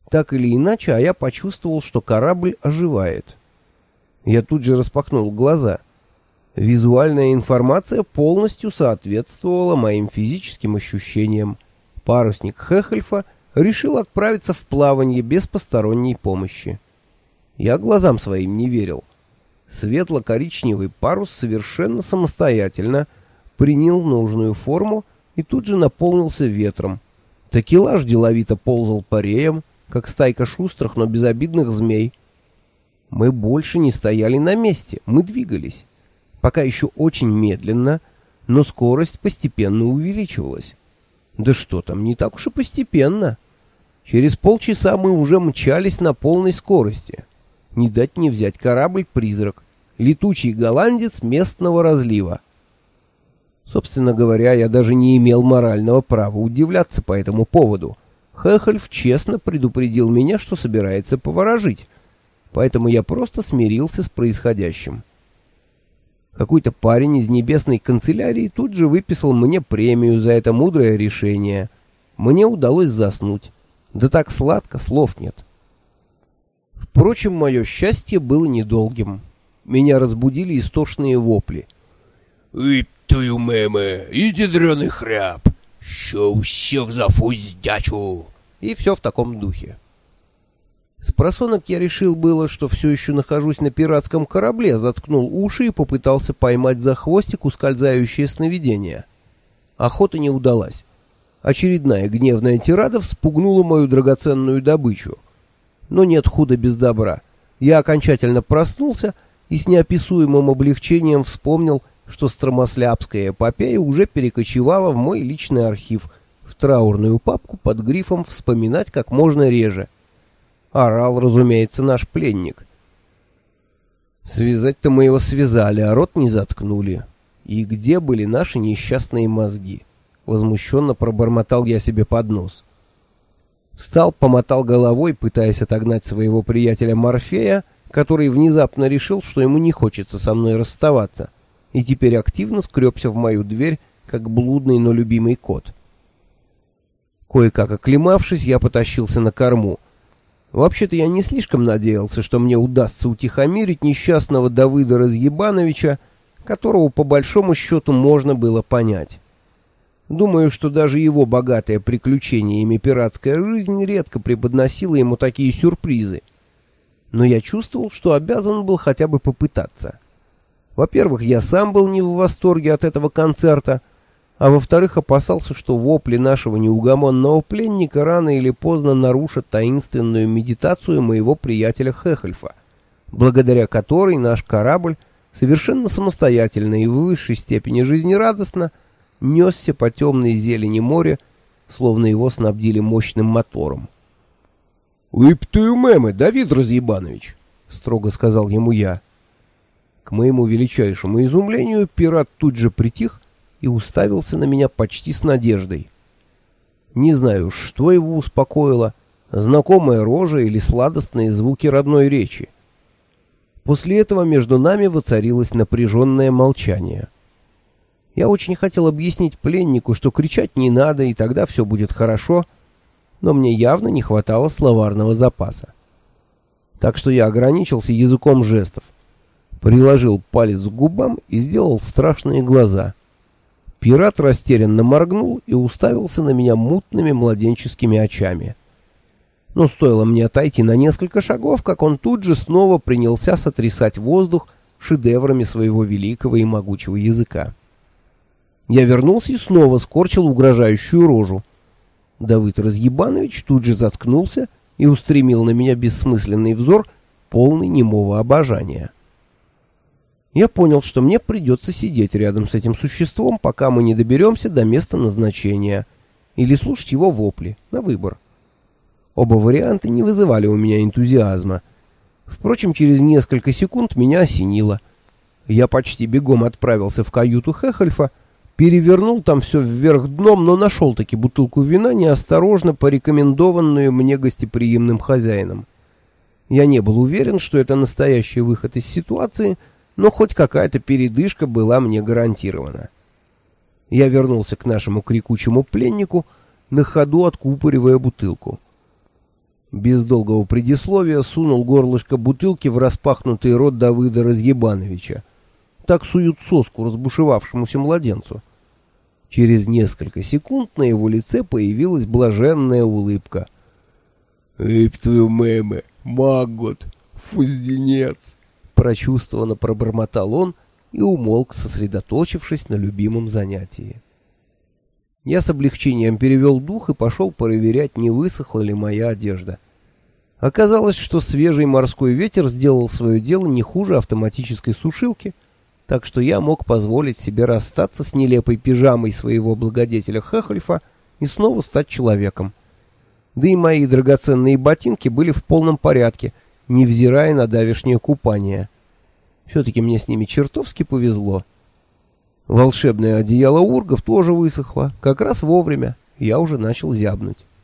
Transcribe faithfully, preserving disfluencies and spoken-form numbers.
Так или иначе, а я почувствовал, что корабль оживает. Я тут же распахнул глаза. Визуальная информация полностью соответствовала моим физическим ощущениям. Парусник Хехельфа решил отправиться в плавание без посторонней помощи. Я глазам своим не верил. Светло-коричневый парус совершенно самостоятельно принял нужную форму и тут же наполнился ветром. Такелаж деловито ползал по реям, как стайка шустрых, но безобидных змей. Мы больше не стояли на месте, мы двигались. Пока еще очень медленно, но скорость постепенно увеличивалась. Да что там, не так уж и постепенно. Через полчаса мы уже мчались на полной скорости. Не дать не взять корабль-призрак, летучий голландец местного разлива. Собственно говоря, я даже не имел морального права удивляться по этому поводу. Хехельф честно предупредил меня, что собирается поворожить, поэтому я просто смирился с происходящим. Какой-то парень из небесной канцелярии тут же выписал мне премию за это мудрое решение. Мне удалось заснуть. Да так сладко, слов нет. Впрочем, мое счастье было недолгим. Меня разбудили истошные вопли. «Эй, твою мэмэ, иди дрёный хряб! Що усіх за фуздячу!» И все в таком духе. Спросонок я решил было, что все еще нахожусь на пиратском корабле, заткнул уши и попытался поймать за хвостик ускользающее сновидение. Охота не удалась. Очередная гневная тирада вспугнула мою драгоценную добычу. Но нет худа без добра. Я окончательно проснулся и с неописуемым облегчением вспомнил, что стромослябская эпопея уже перекочевала в мой личный архив, в траурную папку под грифом «Вспоминать как можно реже». Орал, разумеется, наш пленник. Связать-то мы его связали, а рот не заткнули. И где были наши несчастные мозги? Возмущенно пробормотал я себе под нос. Встал, помотал головой, пытаясь отогнать своего приятеля Морфея, который внезапно решил, что ему не хочется со мной расставаться, и теперь активно скребся в мою дверь, как блудный, но любимый кот. Кое-как оклемавшись, я потащился на корму. Вообще-то я не слишком надеялся, что мне удастся утихомирить несчастного Давыда Разъебановича, которого по большому счету можно было понять. Думаю, что даже его богатая приключениями пиратская жизнь редко преподносила ему такие сюрпризы. Но я чувствовал, что обязан был хотя бы попытаться. Во-первых, я сам был не в восторге от этого концерта, а во-вторых, опасался, что вопли нашего неугомонного пленника рано или поздно нарушат таинственную медитацию моего приятеля Хехельфа, благодаря которой наш корабль совершенно самостоятельно и в высшей степени жизнерадостно несся по темной зелени моря, словно его снабдили мощным мотором. «Уип твою мэмы, Давид Разъебанович!» — строго сказал ему я. К моему величайшему изумлению пират тут же притих и уставился на меня почти с надеждой. Не знаю, что его успокоило, знакомая рожа или сладостные звуки родной речи. После этого между нами воцарилось напряженное молчание. Я очень хотел объяснить пленнику, что кричать не надо, и тогда все будет хорошо, но мне явно не хватало словарного запаса. Так что я ограничился языком жестов, приложил палец к губам и сделал страшные глаза. Пират растерянно моргнул и уставился на меня мутными младенческими очами. Но стоило мне отойти на несколько шагов, как он тут же снова принялся сотрясать воздух шедеврами своего великого и могучего языка. Я вернулся и снова скорчил угрожающую рожу. Давыд Разъебанович тут же заткнулся и устремил на меня бессмысленный взор, полный немого обожания. Я понял, что мне придется сидеть рядом с этим существом, пока мы не доберемся до места назначения, или слушать его вопли, на выбор. Оба варианта не вызывали у меня энтузиазма. Впрочем, через несколько секунд меня осенило. Я почти бегом отправился в каюту Хехельфа, перевернул там все вверх дном, но нашел-таки бутылку вина, неосторожно порекомендованную мне гостеприимным хозяином. Я не был уверен, что это настоящий выход из ситуации, но хоть какая-то передышка была мне гарантирована. Я вернулся к нашему крикучему пленнику, на ходу откупоривая бутылку. Без долгого предисловия сунул горлышко бутылки в распахнутый рот Давыда Разъебановича. Так суют соску разбушевавшемуся младенцу. Через несколько секунд на его лице появилась блаженная улыбка. «Эйп твою мэмэ, магот, фузденец!» Прочувствованно пробормотал он и умолк, сосредоточившись на любимом занятии. Я с облегчением перевел дух и пошел проверять, не высохла ли моя одежда. Оказалось, что свежий морской ветер сделал свое дело не хуже автоматической сушилки, так что я мог позволить себе расстаться с нелепой пижамой своего благодетеля Хехельфа и снова стать человеком. Да и мои драгоценные ботинки были в полном порядке, невзирая на давешнее купание. Все-таки мне с ними чертовски повезло. Волшебное одеяло ургов тоже высохло, как раз вовремя, я уже начал зябнуть.